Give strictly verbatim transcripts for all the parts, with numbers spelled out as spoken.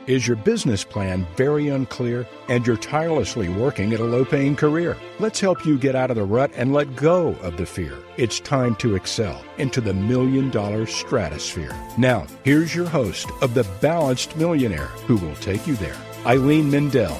Is your business plan very unclear and you're tirelessly working at a low-paying career? Let's help you get out of the rut and let go of the fear. It's time to excel into the million-dollar stratosphere. Now, here's your host of The Balanced Millionaire, who will take you there, Eileen Mendel.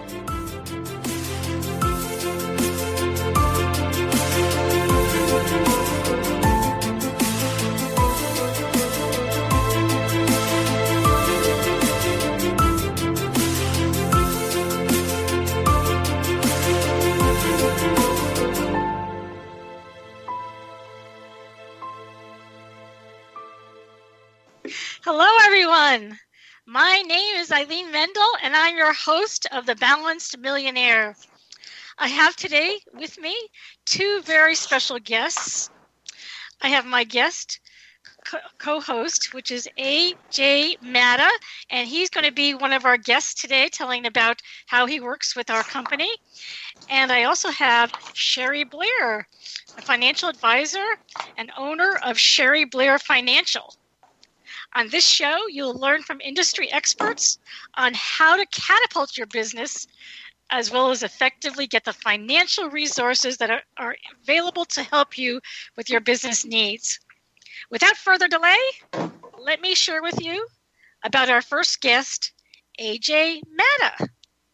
Hello, everyone. My name is Eileen Mendel, and I'm your host of The Balanced Millionaire. I have today with me two very special guests. I have my guest co-host, which is A J Matta, and he's going to be one of our guests today, telling about how he works with our company. And I also have Sherry Blair, a financial advisor and owner of Sherry Blair Financial. On this show, you'll learn from industry experts on how to catapult your business, as well as effectively get the financial resources that are, are available to help you with your business needs. Without further delay, let me share with you about our first guest, A J Matta.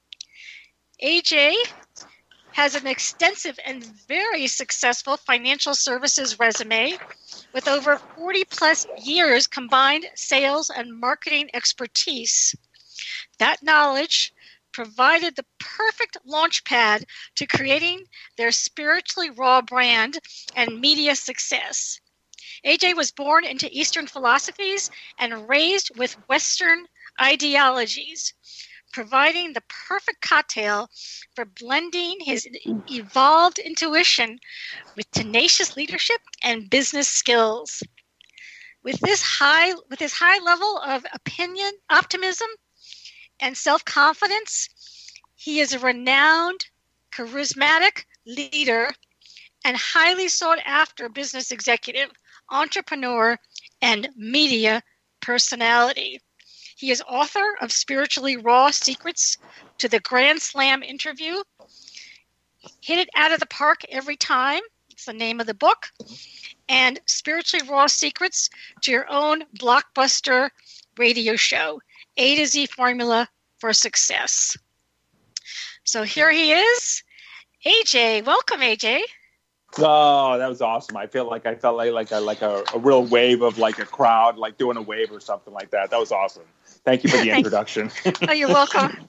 A J has an extensive and very successful financial services resume with over forty plus years combined sales and marketing expertise. That knowledge provided the perfect launchpad to creating their Spiritually Raw brand and media success. A J was born into Eastern philosophies and raised with Western ideologies, providing the perfect cocktail for blending his evolved intuition with tenacious leadership and business skills. With this high, with his high level of opinion, optimism, and self-confidence, he is a renowned, charismatic leader and highly sought-after business executive, entrepreneur, and media personality. He is author of Spiritually Raw Secrets to the Grand Slam Interview, Hit It Out of the Park Every Time, it's the name of the book, and Spiritually Raw Secrets to Your Own Blockbuster Radio Show, A to Z Formula for Success. So here he is, A J. Welcome, A J. Oh, that was awesome. I feel like I felt like like a like a, a real wave of like a crowd, like doing a wave or something like that. That was awesome. Thank you for the introduction. Oh, you're welcome.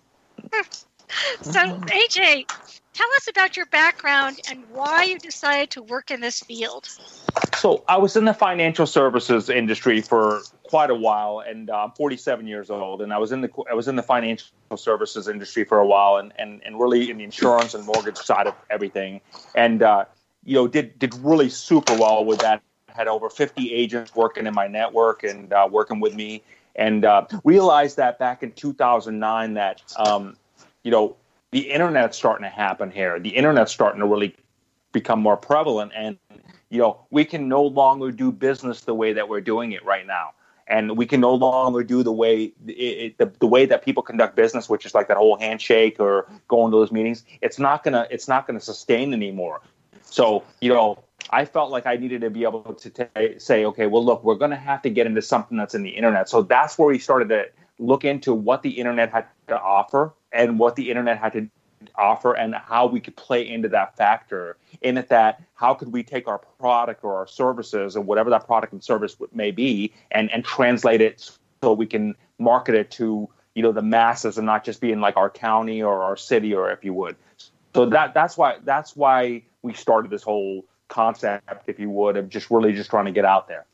So, A J, tell us about your background and why you decided to work in this field. So I was in the financial services industry for quite a while, and uh, I'm forty-seven years old, and I was in the I was in the financial services industry for a while, and and, and really in the insurance and mortgage side of everything, and uh, you know did did really super well with that. Had over fifty agents working in my network and uh, working with me. And uh, realized that back in two thousand nine that, um, you know, the internet's starting to happen here. The internet's starting to really become more prevalent. And, you know, we can no longer do business the way that we're doing it right now. And we can no longer do the way it, it, the, the way that people conduct business, which is like that whole handshake or going to those meetings. It's not gonna it's not gonna sustain anymore. So, you know, I felt like I needed to be able to t- say, okay, well, look, we're going to have to get into something that's in the internet. So that's where we started to look into what the internet had to offer and what the internet had to offer and how we could play into that factor. In it that how could we take our product or our services or whatever that product and service may be and, and translate it so we can market it to, you know, the masses and not just be in like our county or our city or if you would. So that that's why that's why we started this whole concept, if you would, of just really just trying to get out there.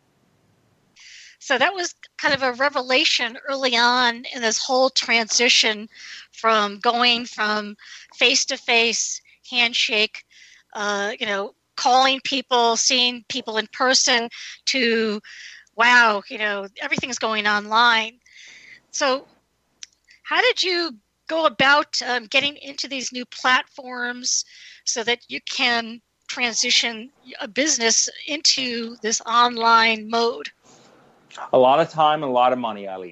So that was kind of a revelation early on in this whole transition from going from face-to-face handshake, uh, you know, calling people, seeing people in person to, wow, you know, everything's going online. So how did you go about um, getting into these new platforms so that you can transition a business into this online mode? A lot of time and a lot of money, Eileen.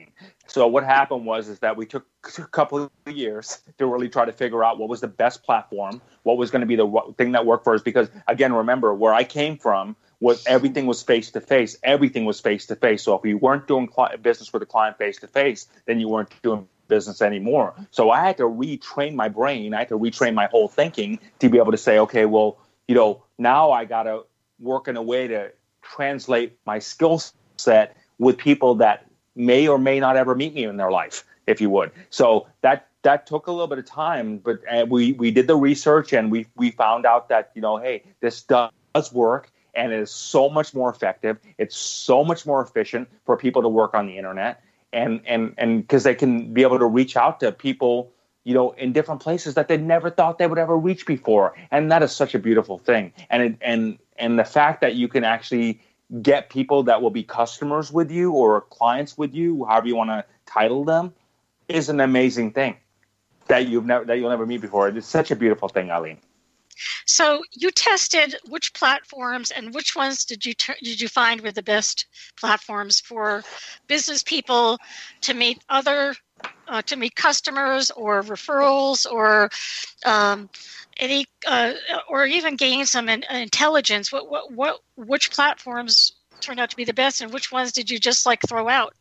So what happened was is that we took a couple of years to really try to figure out what was the best platform, what was going to be the thing that worked for us. Because again, remember where I came from was everything was face to face. Everything was face to face. So if you weren't doing cli- business with a client face to face, then you weren't doing business anymore. So I had to retrain my brain. I had to retrain my whole thinking to be able to say, okay, well, you know, now I got to work in a way to translate my skill set with people that may or may not ever meet me in their life, if you would. So that that took a little bit of time, but uh, we we did the research and we we found out that, you know, hey, this does work and it is so much more effective. It's so much more efficient for people to work on the internet, and and and because they can be able to reach out to people, you know, in different places that they never thought they would ever reach before, and that is such a beautiful thing. And it, and and the fact that you can actually get people that will be customers with you or clients with you, however you want to title them, is an amazing thing that you've never that you'll never meet before. It's such a beautiful thing, Eileen. So you tested which platforms and which ones did you ter- did you find were the best platforms for business people to meet other uh, to meet customers or referrals or um, any uh, or even gain some in, intelligence? What what what which platforms turned out to be the best, and which ones did you just like throw out?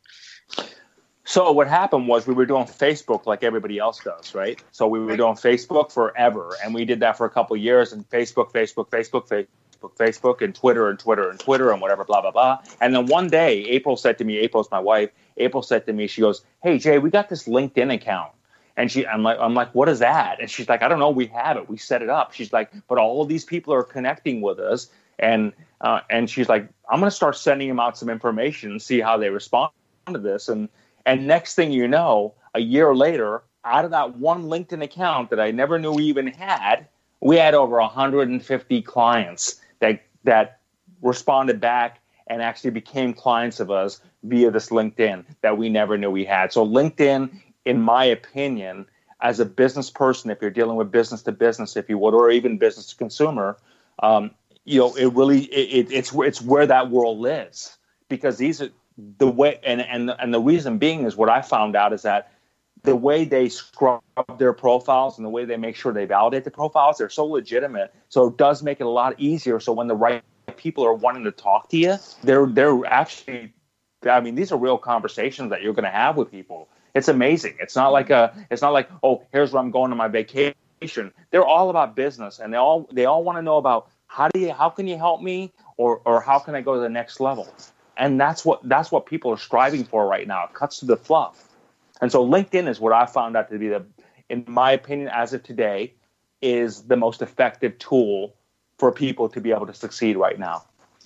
So what happened was we were doing Facebook like everybody else does, right? So we were doing Facebook forever, and we did that for a couple of years, and Facebook, Facebook, Facebook, Facebook, Facebook, and Twitter, and Twitter, and Twitter, and whatever, blah, blah, blah. And then one day, April said to me, April's my wife, April said to me, she goes, hey, Jay, we got this LinkedIn account. And she, I'm like, I'm like, what is that? And she's like, I don't know, we have it, we set it up. She's like, but all of these people are connecting with us, and uh, and she's like, I'm going to start sending them out some information and see how they respond to this. And And next thing you know, a year later, out of that one LinkedIn account that I never knew we even had, we had over one hundred fifty clients that that responded back and actually became clients of us via this LinkedIn that we never knew we had. So LinkedIn, in my opinion, as a business person, if you're dealing with business to business, if you would, or even business to consumer, um, you know, it really it, it, it's it's where that world lives, because these are the way, and and and the reason being is what I found out is that the way they scrub their profiles and the way they make sure they validate the profiles, they're so legitimate. So it does make it a lot easier. So when the right people are wanting to talk to you, they're they're actually, I mean, these are real conversations that you're going to have with people. It's amazing. It's not like a, it's not like, oh, here's where I'm going on my vacation. They're all about business, and they all they all want to know about how do you, how can you help me, or or how can I go to the next level. And that's what that's what people are striving for right now. It cuts to the fluff. And so LinkedIn is what I found out to be, the, in my opinion, as of today, is the most effective tool for people to be able to succeed right now.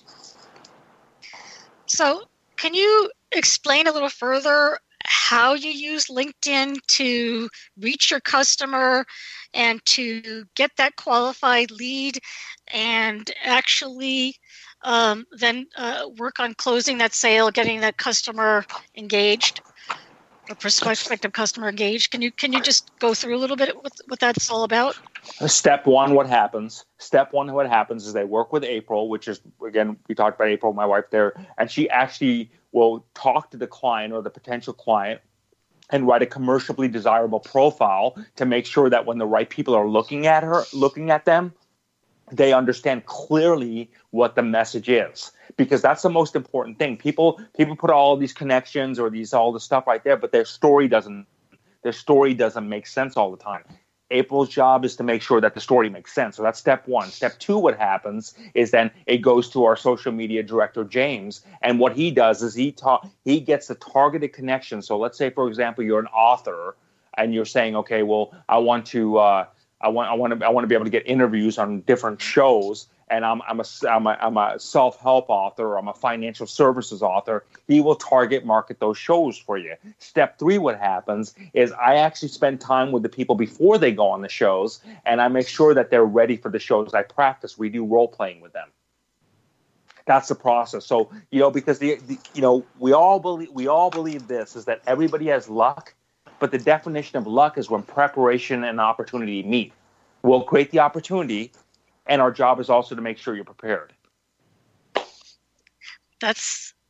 So can you explain a little further how you use LinkedIn to reach your customer and to get that qualified lead and actually um, then uh, work on closing that sale, getting that customer engaged, or prospective customer engaged? Can you can you just go through a little bit what, what that's all about? Step one, what happens? Step one, what happens is they work with April, which is, again, we talked about April, my wife there, and she actually will talk to the client or the potential client and write a commercially desirable profile to make sure that when the right people are looking at her, looking at them, they understand clearly what the message is, because that's the most important thing. People people put all these connections or these all the stuff right there, but their story doesn't their story doesn't make sense all the time. April's job is to make sure that the story makes sense. So that's step one. Step two, what happens is then it goes to our social media director, James, and what he does is he ta- he gets the targeted connection. So let's say, for example, you're an author and you're saying, okay, well, I want to uh, I want I want to I want to be able to get interviews on different shows, and I'm I'm a I'm a, I'm a self-help author, or I'm a financial services author. He will target market those shows for you. Step three, what happens is I actually spend time with the people before they go on the shows, and I make sure that they're ready for the shows. I practice. We do role playing with them. That's the process. So, you know, because the, the you know we all believe we all believe this is that everybody has luck. But the definition of luck is when preparation and opportunity meet. We'll create the opportunity, and our job is also to make sure you're prepared. That's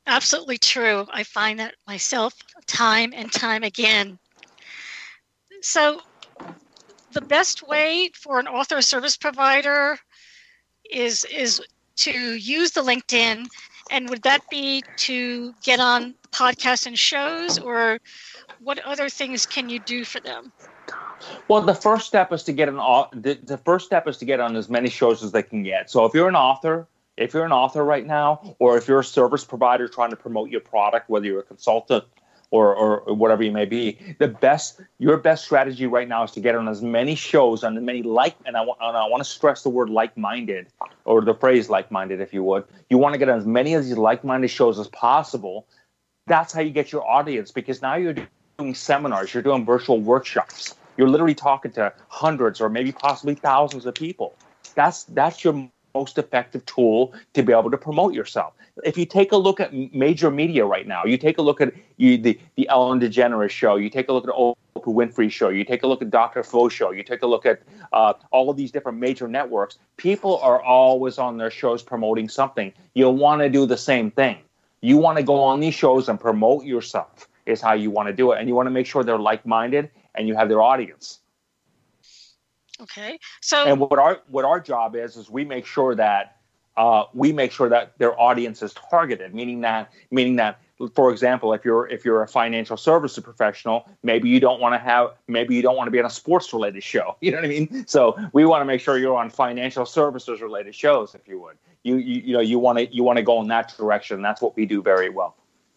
Absolutely true. I find that myself time and time again. So the best way for an author service provider is is to use the LinkedIn, and would that be to get on podcasts and shows, or what other things can you do for them? Well, the first step is to get an the, the first step is to get on as many shows as they can get. So if you're an author, if you're an author right now, or if you're a service provider trying to promote your product, whether you're a consultant or, or whatever you may be, the best your best strategy right now is to get on as many shows, on as many like, and I want and I want to stress the word like-minded, or the phrase like-minded, if you would. You want to get on as many of these like-minded shows as possible. That's how you get your audience, because now you're doing seminars, you're doing virtual workshops. You're literally talking to hundreds or maybe possibly thousands of people. That's that's your most effective tool to be able to promote yourself. If you take a look at major media right now, you take a look at you, the, the Ellen DeGeneres show, you take a look at Oprah Winfrey show, you take a look at Doctor Phil show, you take a look at uh, all of these different major networks, people are always on their shows promoting something. You'll want to do the same thing. You want to go on these shows and promote yourself is how you want to do it. And you want to make sure they're like-minded and you have their audience. Okay. So and what our what our job is is we make sure that uh, we make sure that their audience is targeted, meaning that meaning that for example, if you're if you're a financial services professional, maybe you don't want to have maybe you don't want to be on a sports related show. You know what I mean? So we want to make sure you're on financial services related shows, if you would. You you you know you want to you want to go in that direction. That's what we do very well.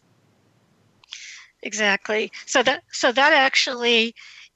Exactly. So that so that actually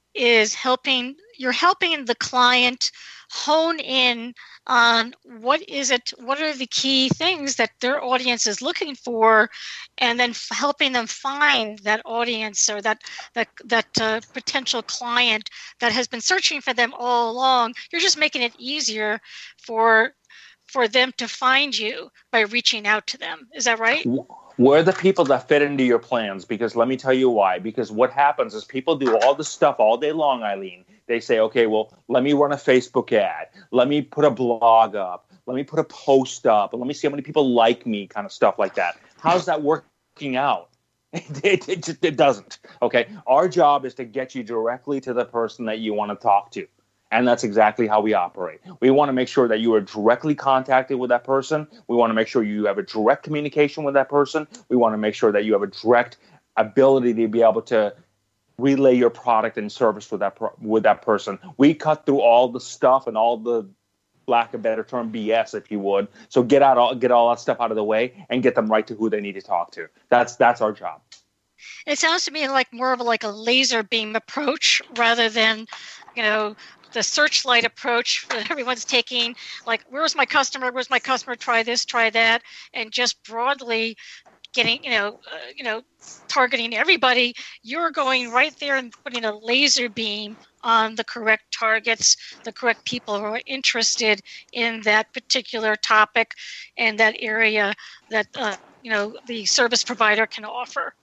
is helping, you're helping the client hone in on what is it, what are the key things that their audience is looking for, and then f- helping them find that audience or that that that uh, potential client that has been searching for them all along. You're just making it easier for for them to find you by reaching out to them. Is that right? We're the people that fit into your plans, because let me tell you why. Because what happens is people do all this stuff all day long, Eileen. They say, okay, well, let me run a Facebook ad. Let me put a blog up. Let me put a post up. And let me see how many people like me, kind of stuff like that. How's that working out? It, it, it, it doesn't. Okay. Our job is to get you directly to the person that you want to talk to. And that's exactly how we operate. We want to make sure that you are directly contacted with that person. We want to make sure you have a direct communication with that person. We want to make sure that you have a direct ability to be able to relay your product and service with that with that person. We cut through all the stuff and all the, lack of a better term, B S, if you would. So get out all get all that stuff out of the way and get them right to who they need to talk to. That's that's our job. It sounds to me like more of a, like a laser beam approach rather than, you know, the searchlight approach that everyone's taking, like, where's my customer? Where's my customer? Try this, try that, and just broadly getting, you know, uh, you know, targeting everybody. You're going right there and putting a laser beam on the correct targets, the correct people who are interested in that particular topic and that area that, uh, you know, the service provider can offer.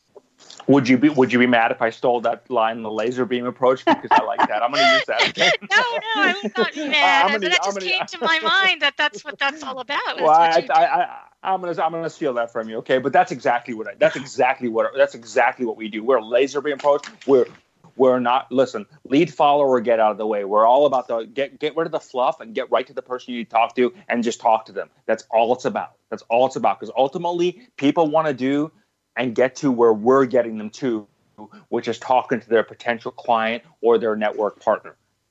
Would you be Would you be mad if I stole that line, the laser beam approach? Because I like that. I'm going to use that. Okay? no, no, I would not be mad. Uh, gonna, that just gonna, came to my mind that that's what that's all about. That's well, I, I, I, I'm going to I'm going to steal that from you. Okay, but that's exactly what I, that's exactly what that's exactly what we do. We're a laser beam approach. We're we're not listen. Lead, follow, or get out of the way. We're all about the get get rid of the fluff and get right to the person you need to talk to and just talk to them. That's all it's about. That's all it's about. Because ultimately, people want to do and get to where we're getting them to, which is talking to their potential client or their network partner.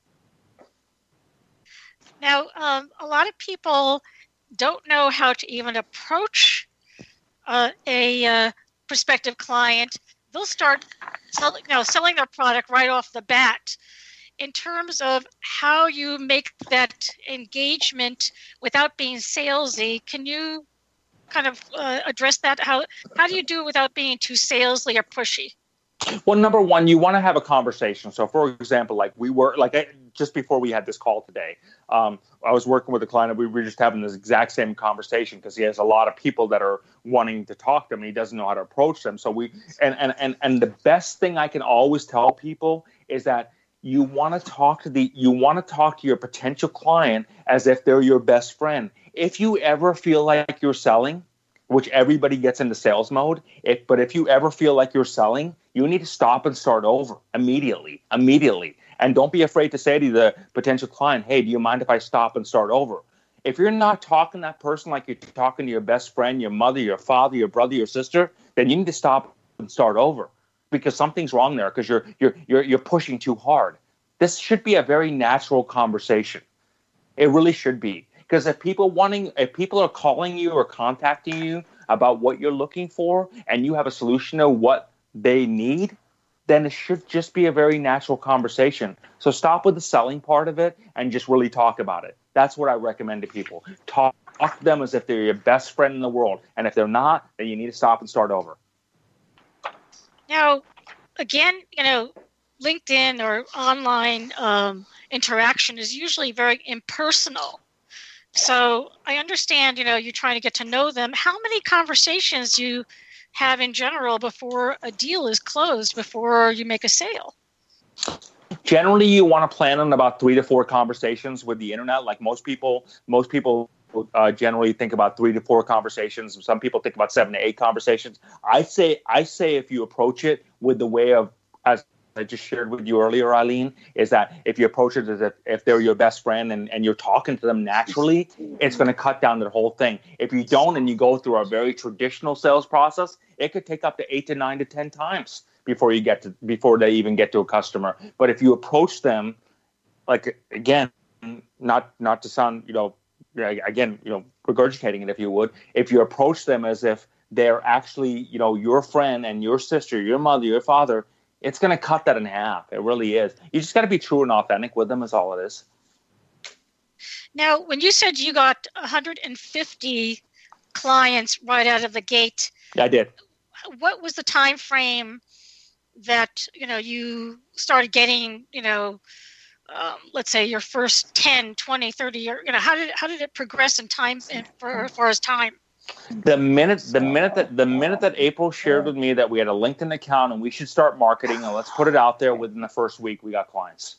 Now, um, a lot of people don't know how to even approach uh, a uh, prospective client. They'll start sell, you know, selling their product right off the bat. In terms of how you make that engagement without being salesy, can you kind of uh, address that? How how do you do it without being too salesy or pushy? Well, number one, you want to have a conversation. So, for example, like we were, like I, just before we had this call today, um, I was working with a client and we were just having this exact same conversation because he has a lot of people that are wanting to talk to him and he doesn't know how to approach them. So we, and and and and the best thing I can always tell people is that you want to talk to the, you want to talk to your potential client as if they're your best friend. If you ever feel like you're selling, which everybody gets into sales mode. If, but if you ever feel like you're selling, you need to stop and start over immediately, immediately. And don't be afraid to say to the potential client, hey, do you mind if I stop and start over? If you're not talking to that person like you're talking to your best friend, your mother, your father, your brother, your sister, then you need to stop and start over, because something's wrong there, because you're you're you're you're pushing too hard. This should be a very natural conversation. It really should be. Because if people wanting, if people are calling you or contacting you about what you're looking for, and you have a solution to what they need, then it should just be a very natural conversation. So stop with the selling part of it and just really talk about it. That's what I recommend to people. Talk, talk to them as if they're your best friend in the world. And if they're not, then you need to stop and start over. Now, again, you know, LinkedIn or online um, interaction is usually very impersonal. So I understand, you know, you're trying to get to know them. How many conversations do you have in general before a deal is closed, before you make a sale? Generally, you want to plan on about three to four conversations with the internet. Like most people, most people uh, generally think about three to four conversations. Some people think about seven to eight conversations. I say, I say, if you approach it with the way of, as I just shared with you earlier, Eileen, is that if you approach it as if, if they're your best friend and, and you're talking to them naturally, it's going to cut down the whole thing. If you don't and you go through a very traditional sales process, it could take up to eight to nine to ten times before you get to before they even get to a customer. But if you approach them, like, again, not not to sound, you know, again, you know, regurgitating it, if you would, if you approach them as if they're actually, you know, your friend and your sister, your mother, your father, it's going to cut that in half. It really is. You just got to be true and authentic with them, is all it is. Now, when you said you got one hundred fifty clients right out of the gate, yeah, I did. What was the time frame that, you know, you started getting, you know, um, let's say your first ten, twenty, thirty, or, you know, how did how did it progress in time, in, for as far as time? The minute, the minute that the minute that April shared with me that we had a LinkedIn account and we should start marketing and let's put it out there, within the first week we got clients.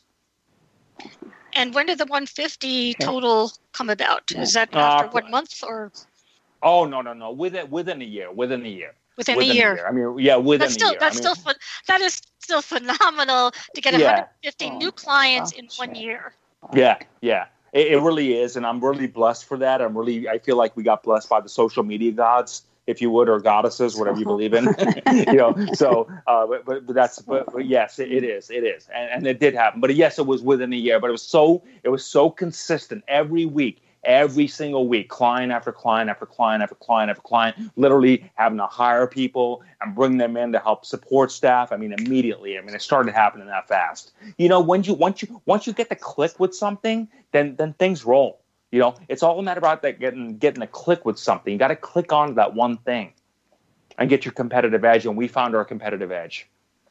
And when did the one hundred fifty total come about? Is that after uh, one month or? Oh no no no! Within within a year. Within a year. Within, within a, year. a year. I mean, yeah, within that's still, a year. That's I mean, still that is still phenomenal to get yeah. one hundred fifty oh, new clients oh, in one year. Yeah, yeah. It, it really is, and I'm really blessed for that. I'm really, I feel like we got blessed by the social media gods, if you would, or goddesses, whatever you believe in. you know, so, uh, but, but but that's, but, but yes, it, it is, it is, and, and it did happen. But yes, it was within a year. But it was so, it was so consistent every week. Every single week, client after client after client after client after client, literally having to hire people and bring them in to help support staff. I mean, immediately. I mean, it started happening that fast. You know, when you once you once you get the click with something, then then things roll. You know, it's all a matter about that getting getting a click with something. You got to click on that one thing and get your competitive edge. And we found our competitive edge.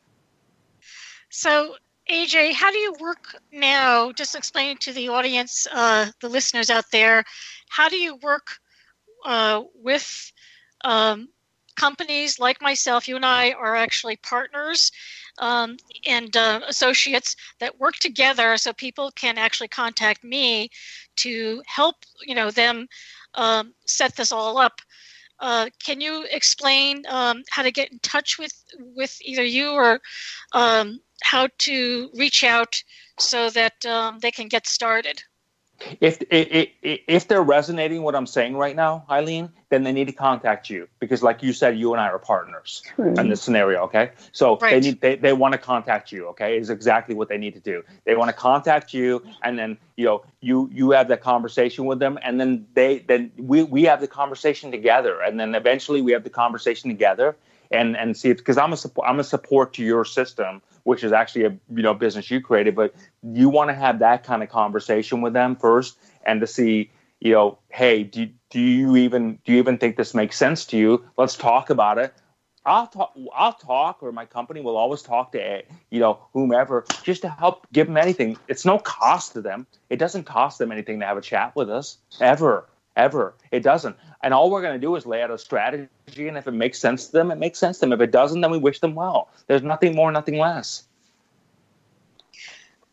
So, A J, how do you work now? Just explain to the audience, uh, the listeners out there, how do you work uh, with um, companies like myself? You and I are actually partners um, and uh, associates that work together, so people can actually contact me to help, you know, them um, set this all up. Uh, can you explain um, how to get in touch with, with either you or um, how to reach out so that um, they can get started? If, if if they're resonating what I'm saying right now, Eileen, then they need to contact you, because, like you said, you and I are partners mm-hmm. in this scenario. Okay, so right. they need they, they want to contact you. Okay, is exactly what they need to do. They want to contact you, and then you know you you have that conversation with them, and then they then we we have the conversation together, and then eventually we have the conversation together, and and see, because I'm a I'm a support to your system, which is actually a you know business you created, but you want to have that kind of conversation with them first, and to see, you know, hey, do do you even do you even think this makes sense to you? Let's talk about it. I'll talk. I'll talk, or my company will always talk to you know whomever, just to help give them anything. It's no cost to them. It doesn't cost them anything to have a chat with us ever. Ever. It doesn't. And all we're going to do is lay out a strategy, and if it makes sense to them, it makes sense to them. If it doesn't, then we wish them well. There's nothing more, nothing less.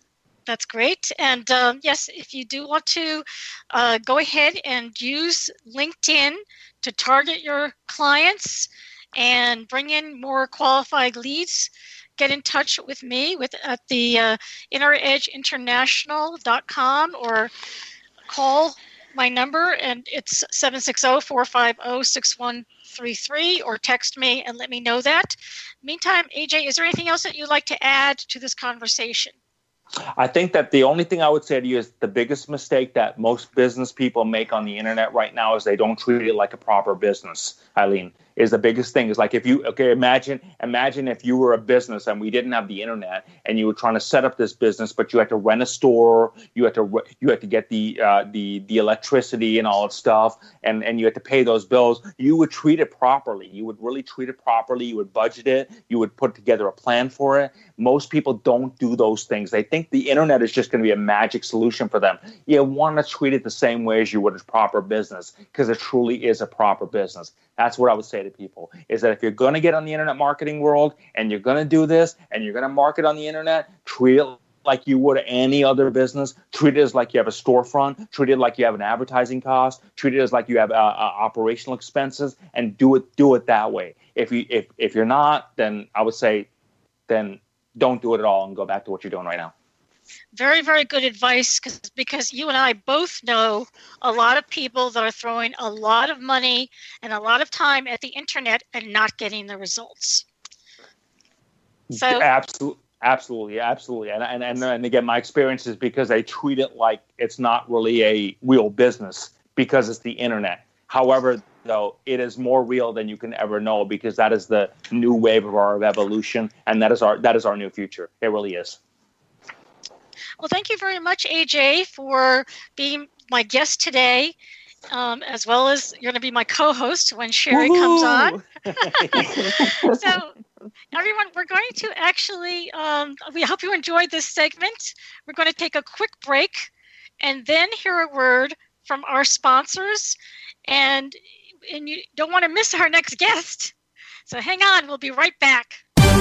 That's great. And um, yes, if you do want to uh, go ahead and use LinkedIn to target your clients and bring in more qualified leads, get in touch with me with at the uh, inner edge international dot com or call my number, and it's seven six zero, four five zero, six one three three, or text me and let me know that. Meantime, A J, is there anything else that you'd like to add to this conversation? I think that the only thing I would say to you is the biggest mistake that most business people make on the internet right now is they don't treat it like a proper business, Eileen. Is the biggest thing. Is like if you okay imagine imagine if you were a business and we didn't have the internet and you were trying to set up this business, but you had to rent a store, you had to you had to get the uh, the the electricity and all that stuff, and and you had to pay those bills. You would treat it properly. You would really treat it properly. You would budget it. You would put together a plan for it. Most people don't do those things. They think the internet is just going to be a magic solution for them. You want to treat it the same way as you would a proper business, because it truly is a proper business. That's what I would say to people, is that if you're going to get on the internet marketing world and you're going to do this and you're going to market on the internet, treat it like you would any other business. Treat it as like you have a storefront. Treat it like you have an advertising cost. Treat it as like you have uh, uh, operational expenses, and do it do it that way. If you if if you're not, then I would say, then don't do it at all and go back to what you're doing right now. Very, very good advice, because because you and I both know a lot of people that are throwing a lot of money and a lot of time at the internet and not getting the results. So absolutely, absolutely, absolutely, and and and, and again, my experience is because they treat it like it's not really a real business because it's the internet. However, though, it is more real than you can ever know, because that is the new wave of our evolution, and that is our that is our new future. It really is. Well, thank you very much, A J, for being my guest today, um, as well as you're going to be my co-host when Sherry Woo-hoo! comes on. So, everyone, we're going to actually, um, we hope you enjoyed this segment. We're going to take a quick break and then hear a word from our sponsors. And, and you don't want to miss our next guest. So hang on, we'll be right back.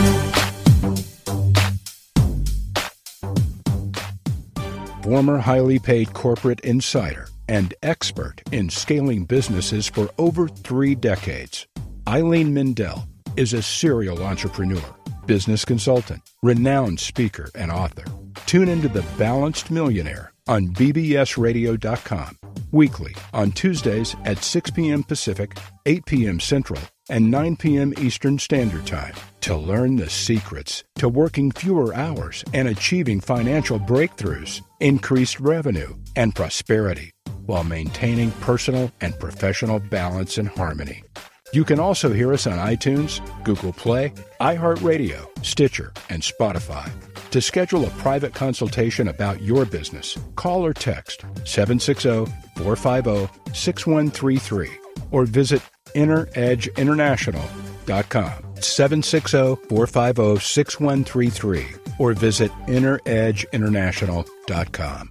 Former highly paid corporate insider and expert in scaling businesses for over three decades, Eileen Mendel is a serial entrepreneur, business consultant, renowned speaker, and author. Tune into The Balanced Millionaire on B B S radio dot com, weekly on Tuesdays at six p.m. Pacific, eight p.m. Central, and nine p.m. Eastern Standard Time to learn the secrets to working fewer hours and achieving financial breakthroughs, increased revenue, and prosperity while maintaining personal and professional balance and harmony. You can also hear us on iTunes, Google Play, iHeartRadio, Stitcher, and Spotify. To schedule a private consultation about your business, call or text seven six zero, four five zero, six one three three or visit inner edge international dot com. seven six zero, four five zero, six one three three or visit inner edge international dot com.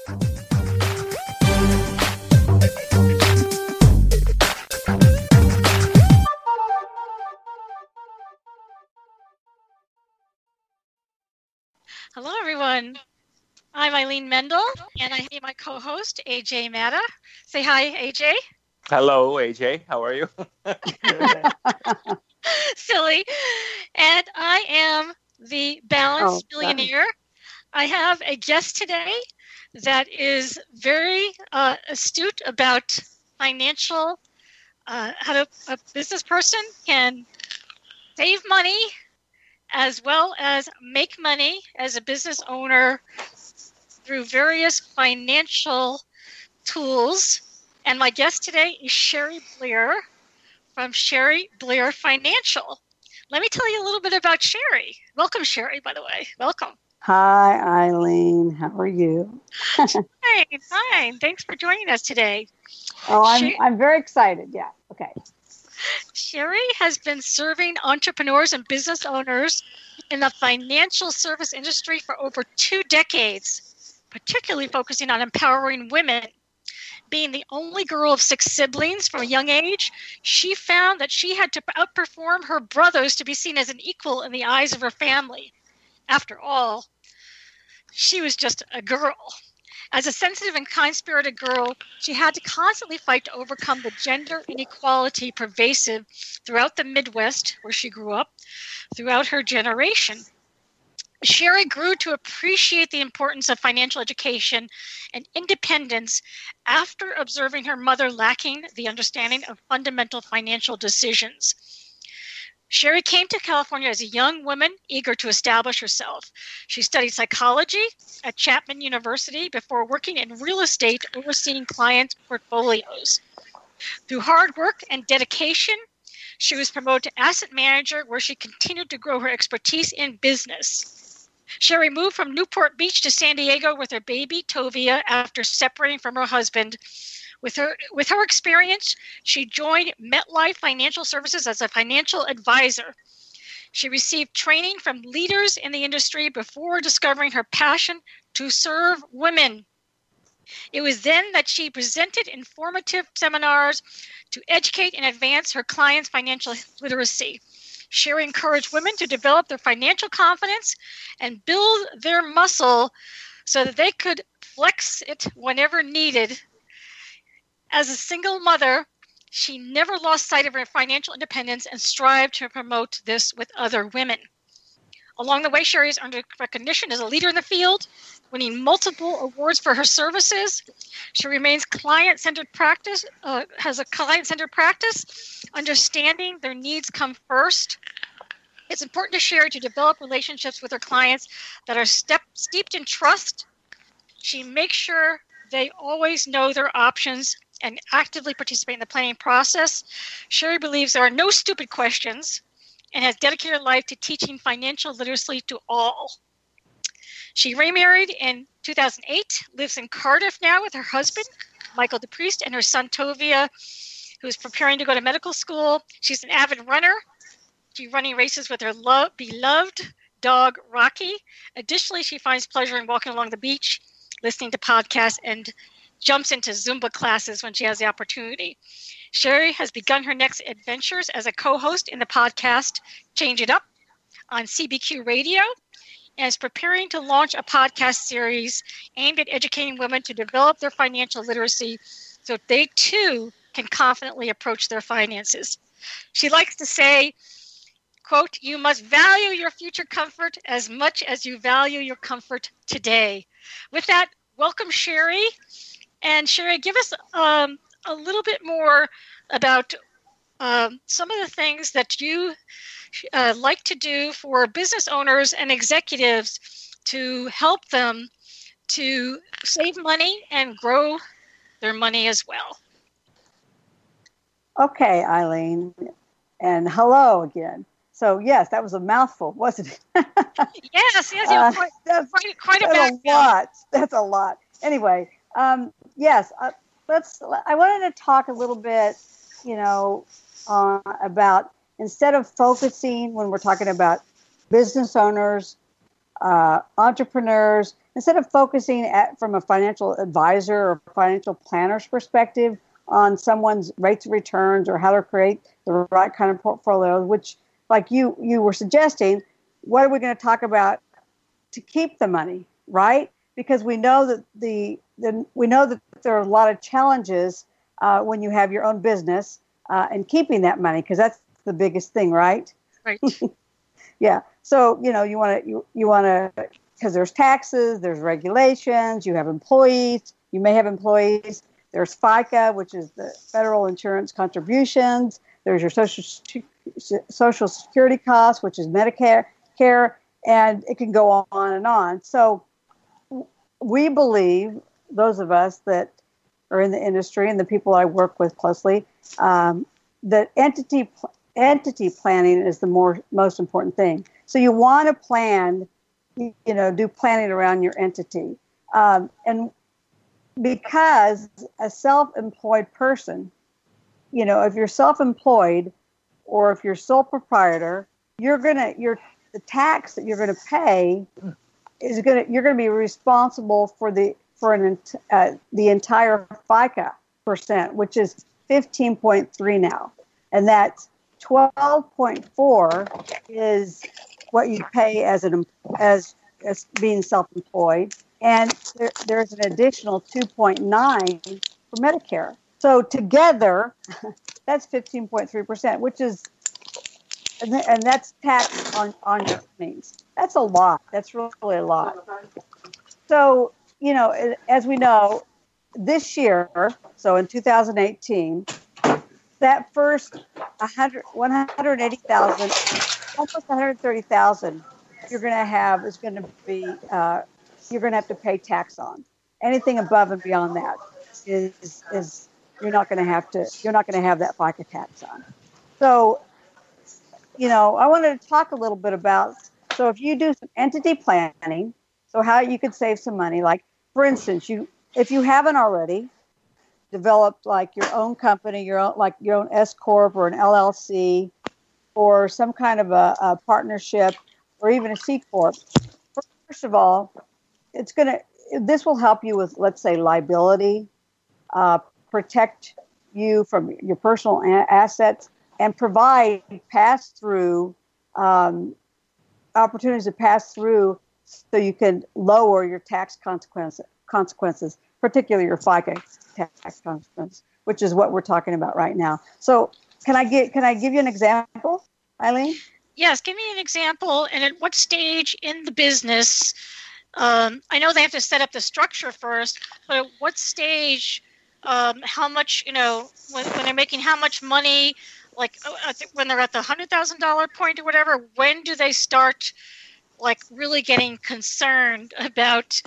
Hello, everyone. I'm Eileen Mendel, and I have my co-host, A J Matta. Say hi, A J. Hello, A J. How are you? Silly. And I am the Balanced oh, Millionaire. I have a guest today that is very uh, astute about financial, uh, how to, a business person can save money as well as make money as a business owner through various financial tools. And my guest today is Sherry Blair from Sherry Blair Financial. Let me tell you a little bit about Sherry. Welcome, Sherry, by the way. Welcome. Hi, Eileen. How are you? Hi, fine. Thanks for joining us today. Oh, I'm Sher- I'm very excited. Yeah. Okay. Sherry has been serving entrepreneurs and business owners in the financial service industry for over two decades, particularly focusing on empowering women. Being the only girl of six siblings from a young age, she found that she had to outperform her brothers to be seen as an equal in the eyes of her family. After all, she was just a girl. As a sensitive and kind-spirited girl, she had to constantly fight to overcome the gender inequality pervasive throughout the Midwest, where she grew up, throughout her generation. Sherry grew to appreciate the importance of financial education and independence after observing her mother lacking the understanding of fundamental financial decisions. Sherry came to California as a young woman eager to establish herself. She studied psychology at Chapman University before working in real estate, overseeing client portfolios. Through hard work and dedication, she was promoted to asset manager, where she continued to grow her expertise in business. Sherry moved from Newport Beach to San Diego with her baby, Tovia, after separating from her husband. With her with her experience, she joined MetLife Financial Services as a financial advisor. She received training from leaders in the industry before discovering her passion to serve women. It was then that she presented informative seminars to educate and advance her clients' financial literacy. Sherry encouraged women to develop their financial confidence and build their muscle so that they could flex it whenever needed. As a single mother, she never lost sight of her financial independence and strived to promote this with other women. Along the way, Sherry has earned recognition as a leader in the field, winning multiple awards for her services. She remains client-centered practice, uh, has a client-centered practice, understanding their needs come first. It's important to Sherry to develop relationships with her clients that are step, steeped in trust. She makes sure they always know their options and actively participate in the planning process. Sherry believes there are no stupid questions and has dedicated her life to teaching financial literacy to all. She remarried in two thousand eight, lives in Cardiff now with her husband, Michael DePriest, and her son, Tovia, who is preparing to go to medical school. She's an avid runner. She's running races with her lo- beloved dog, Rocky. Additionally, she finds pleasure in walking along the beach, listening to podcasts, and jumps into Zumba classes when she has the opportunity. Sherry has begun her next adventures as a co-host in the podcast Change It Up on C B Q Radio, and is preparing to launch a podcast series aimed at educating women to develop their financial literacy so they too can confidently approach their finances. She likes to say, quote, "You must value your future comfort as much as you value your comfort today." With that, welcome, Sherry. And Sherry, give us um, a little bit more about um, some of the things that you uh, like to do for business owners and executives to help them to save money and grow their money as well. Okay, Eileen, and hello again. So yes, that was a mouthful, wasn't it? yes, yes, uh, quite, that's, quite, quite a that's background. a lot. That's a lot. Anyway, um, yes, uh, let's. I wanted to talk a little bit, you know, uh, about instead of focusing when we're talking about business owners, uh, entrepreneurs, instead of focusing at from a financial advisor or financial planner's perspective on someone's rates of returns or how to create the right kind of portfolio, which, like you you were suggesting, what are we going to talk about to keep the money, right? Because we know that the, the we know that there are a lot of challenges uh, when you have your own business uh, and keeping that money, because that's the biggest thing, right? Right. Yeah. So you know you want to you, you want to because there's taxes, there's regulations, you have employees, you may have employees. There's FICA, which is the federal insurance contributions. There's your social social security costs, which is Medicare care, and it can go on and on. So we believe, those of us that are in the industry and the people I work with closely, um, that entity entity planning is the more most important thing. So you want to plan, you know, do planning around your entity, um, and because a self-employed person, you know, if you're self-employed or if you're sole proprietor, you're gonna your the tax that you're gonna pay is gonna you're gonna be responsible for the for an uh, the entire FICA percent, which is fifteen point three now, and that's twelve point four is what you pay as an as as being self-employed, and there, there's an additional two point nine for Medicare. So together, that's fifteen point three percent, which is, and, and that's tax on, on your earnings. That's a lot. That's really a lot. So, you know, as we know, this year, so in two thousand eighteen, that first one hundred, one hundred eighty thousand, almost one hundred thirty thousand, you're going to have is going to be, uh, you're going to have to pay tax on. Anything above and beyond that is, is you're not going to have to, you're not going to have that FICA tax on. So, you know, I wanted to talk a little bit about, so if you do some entity planning, so how you could save some money, like, for instance, you, if you haven't already developed like your own company, your own, like your own S Corp or an L L C or some kind of a, a partnership or even a C Corp, first of all, it's going to, this will help you with, let's say, liability, uh, protect you from your personal a- assets, and provide pass-through um, opportunities to pass through so you can lower your tax consequences, consequences, particularly your FICA tax consequences, which is what we're talking about right now. So can I get can I give you an example, Eileen? Yes, give me an example. And at what stage in the business? Um, I know they have to set up the structure first, but at what stage? Um, how much, you know, when, when they're making how much money, like uh, when they're at the one hundred thousand dollars point or whatever, when do they start like really getting concerned about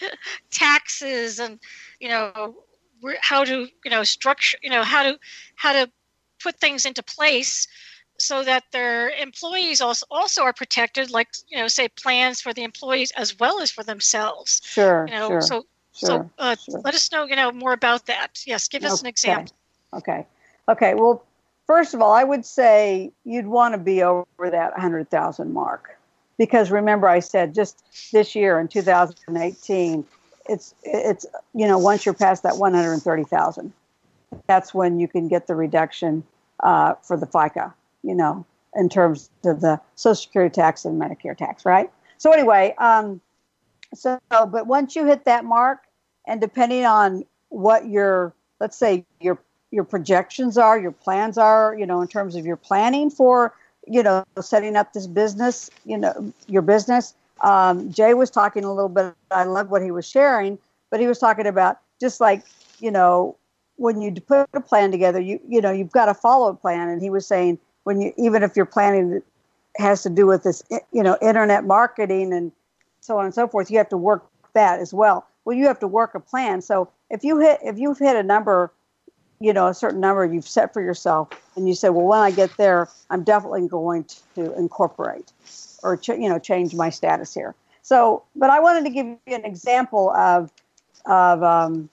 taxes and, you know, how to, you know, structure, you know, how to, how to put things into place so that their employees also, also are protected, like, you know, say plans for the employees as well as for themselves. Sure, you know, sure. So, Sure, so uh, sure. let us know, you know, more about that. Yes, give us okay. an example. Okay. Okay. Well, first of all, I would say you'd want to be over that one hundred thousand mark, because remember I said just this year in two thousand eighteen, it's it's you know, once you're past that one hundred thirty thousand, that's when you can get the reduction uh, for the FICA, you know, in terms of the Social Security tax and Medicare tax, right? So anyway, um, so but once you hit that mark, and depending on what your, let's say your your projections are, your plans are, you know, in terms of your planning for, you know, setting up this business, you know, your business. Um, Jay was talking a little bit, I love what he was sharing, but he was talking about just like, you know, when you put a plan together, you, you know, you've got to follow a plan. And he was saying, when you, even if you're planning that has to do with this, you know, internet marketing and so on and so forth, you have to work that as well. Well, you have to work a plan. So if you hit, if you've hit a number, you know, a certain number you've set for yourself, and you say, well, when I get there, I'm definitely going to incorporate or, ch- you know, change my status here. So, but I wanted to give you an example of, of um,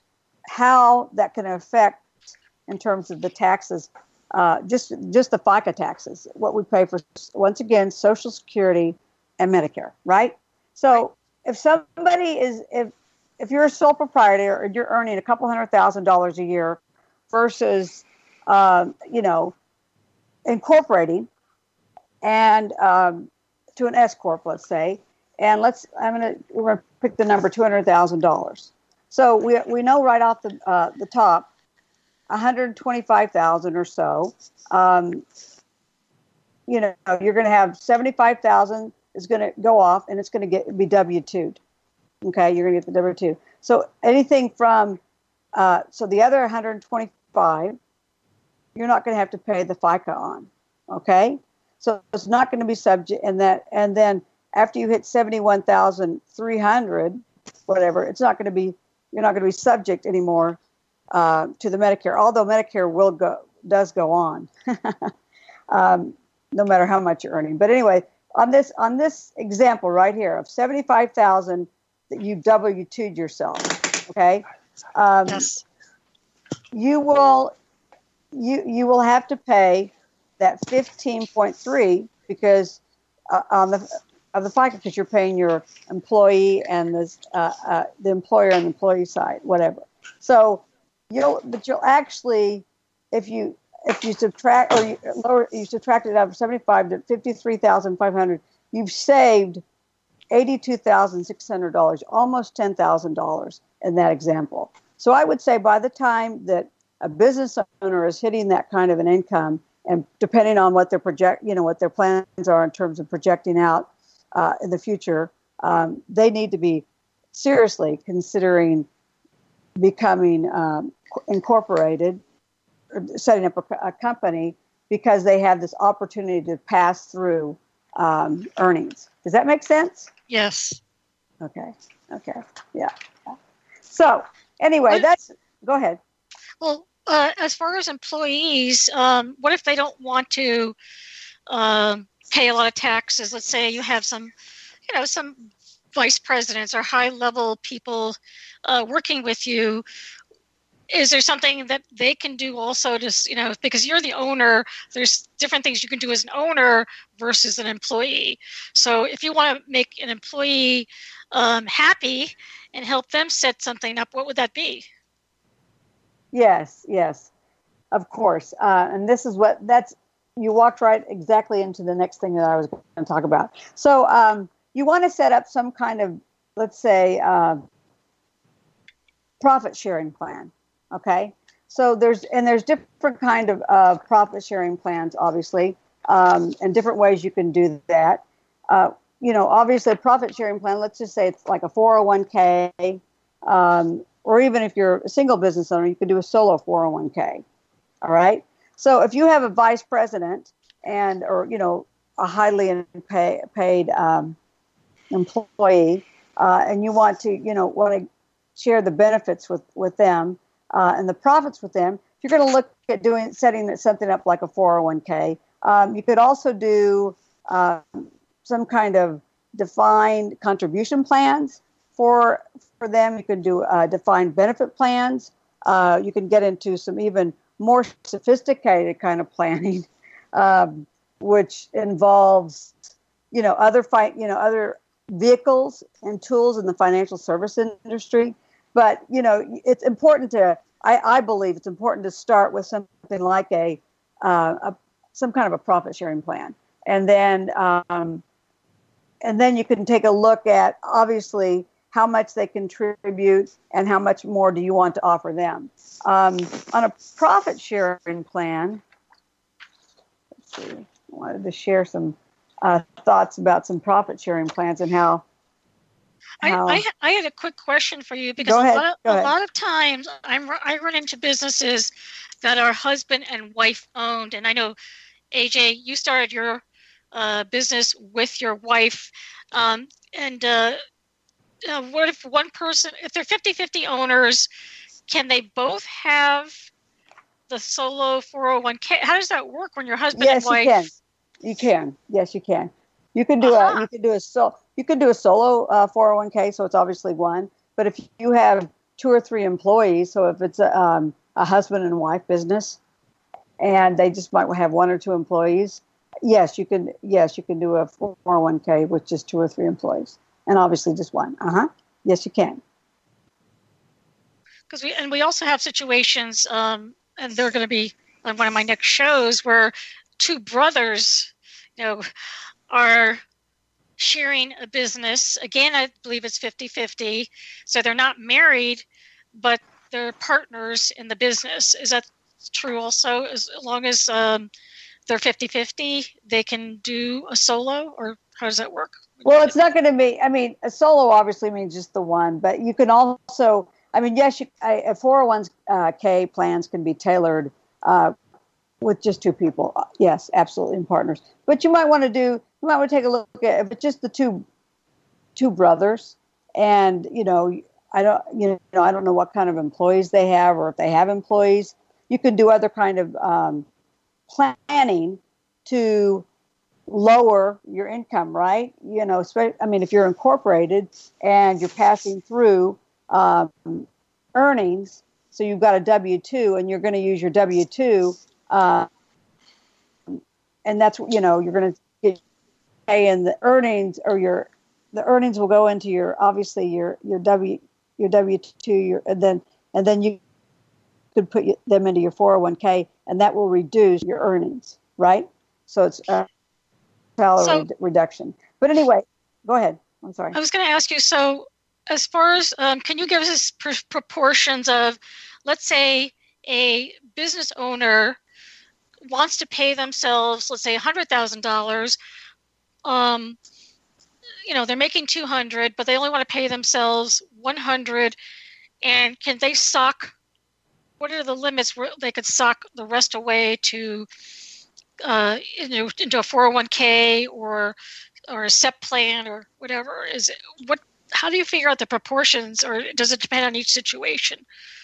how that can affect in terms of the taxes, uh, just, just the FICA taxes, what we pay for, once again, Social Security and Medicare, right? So if somebody is, if, if you're a sole proprietor and you're earning a couple hundred thousand dollars a year versus, um, you know, incorporating and um, to an S Corp, let's say, and let's, I'm going to, we're going to pick the number two hundred thousand dollars. So we we know right off the uh, the top, one hundred twenty-five thousand dollars or so, um, you know, you're going to have seventy-five thousand dollars is going to go off and it's going to get be W two'd. Okay, you're going to get the W two. So anything from, uh, so the other one hundred twenty-five, you're not going to have to pay the FICA on. Okay, so it's not going to be subject, and that, and then after you hit seventy-one thousand three hundred, whatever, it's not going to be, you're not going to be subject anymore uh, to the Medicare. Although Medicare will go, does go on, um, no matter how much you're earning. But anyway, on this on this example right here of seventy-five thousand. That you W two'd yourself, okay? Um, Yes. You will, you you will have to pay that fifteen point three because uh, on the of the FICA, because you're paying your employee and the uh, uh, the employer and the employee side, whatever. So you'll, but you'll actually, if you if you subtract or you lower, you subtract it out of seventy-five to fifty-three thousand five hundred, you've saved eighty-two thousand six hundred dollars, almost ten thousand dollars in that example. So I would say by the time that a business owner is hitting that kind of an income, and depending on what their project, you know, what their plans are in terms of projecting out uh, in the future, um, they need to be seriously considering becoming um, incorporated, or setting up a, a company, because they have this opportunity to pass through um, earnings. Does that make sense? Yes. Okay. Okay. Yeah. So anyway, What- that's, go ahead. Well, uh, as far as employees, um, what if they don't want to um, pay a lot of taxes? Let's say you have some, you know, some vice presidents or high-level people uh, working with you. Is there something that they can do also to, you know, because you're the owner, there's different things you can do as an owner versus an employee. So if you want to make an employee um, happy and help them set something up, what would that be? Yes, yes, of course. Uh, and this is what, that's, you walked right exactly into the next thing that I was going to talk about. So um, you want to set up some kind of, let's say, uh, profit sharing plan. Okay. So there's, and there's different kind of uh, profit sharing plans, obviously, um, and different ways you can do that. Uh, you know, obviously a profit sharing plan, let's just say it's like a four oh one k, um, or even if you're a single business owner, you could do a solo four oh one k. All right. So if you have a vice president and, or, you know, a highly pay, paid um, employee, uh, and you want to, you know, want to share the benefits with, with them uh, and the profits with them, you're going to look at doing, setting something up like a four oh one k. Um, you could also do uh, some kind of defined contribution plans for for them. You can do uh, defined benefit plans. Uh, you can get into some even more sophisticated kind of planning, um, which involves, you know, other fight, you know, other vehicles and tools in the financial service industry. But you know, it's important to. I, I believe it's important to start with something like a, uh, a some kind of a profit sharing plan, and then um, and then you can take a look at obviously how much they contribute and how much more do you want to offer them. Um, on a profit sharing plan, let's see, I wanted to share some uh, thoughts about some profit sharing plans and how. how I, I, I had a quick question for you, because Go ahead, a, lot of, go a ahead. lot of times I'm, I run into businesses that are husband and wife owned. And I know, A J, you started your uh, business with your wife. Um, and uh, uh, what if one person, if they're fifty-fifty owners, can they both have the solo four oh one k? How does that work when your husband Yes, and wife? you can. You can. Yes, you can. You can do Uh-huh. a you can do a so you can do a solo uh, four oh one k. So it's obviously one. But if you have two or three employees, so if it's a, um, a husband and wife business, and they just might have one or two employees, yes, you can. Yes, you can do a four oh one k with just two or three employees, and obviously just one. Uh huh. Yes, you can. Because we and we also have situations, um, and they're going to be on one of my next shows, where two brothers, you know, are sharing a business. Again, I believe it's fifty-fifty. So they're not married, but they're partners in the business. Is that true also? As long as um, they're fifty-fifty, they can do a solo, or how does that work? Well, it's not going to be, I mean, a solo obviously means just the one, but you can also, I mean, yes, you, a four oh one k plans can be tailored uh, with just two people. Yes, absolutely, in partners. But you might want to do, you might want to take a look at if it's just the two two brothers, and, you know, I don't, you know, I don't know what kind of employees they have, or if they have employees. You can do other kind of um, planning to lower your income, right? You know, I mean, if you're incorporated and you're passing through um, earnings, so you've got a W two and you're going to use your W two, uh, and that's, you know, you're going to get pay in the earnings, or your the earnings will go into your, obviously your your W your W two, your and then and then you could put them into your four oh one k, and that will reduce your earnings, right? So it's uh, salary So- reduction. But anyway, go ahead. I'm sorry. I was going to ask you, so as far as, um, can you give us pr- proportions of, let's say, a business owner wants to pay themselves, let's say, one hundred thousand dollars. Um, you know, they're making two hundred, but they only want to pay themselves one hundred. And can they sock, what are the limits where they could sock the rest away to, uh, into, into a four oh one k or or a S E P plan or whatever? Is it, what, how do you figure out the proportions, or does it depend on each situation?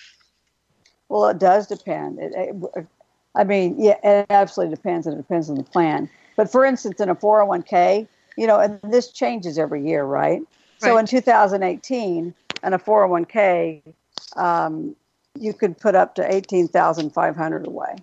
Well, it does depend. It, it, I mean, yeah, it absolutely depends. It depends on the plan. But for instance, in a four oh one k, you know, and this changes every year, right? right. So in two thousand eighteen, in a four oh one k, um, you could put up to eighteen thousand five hundred away.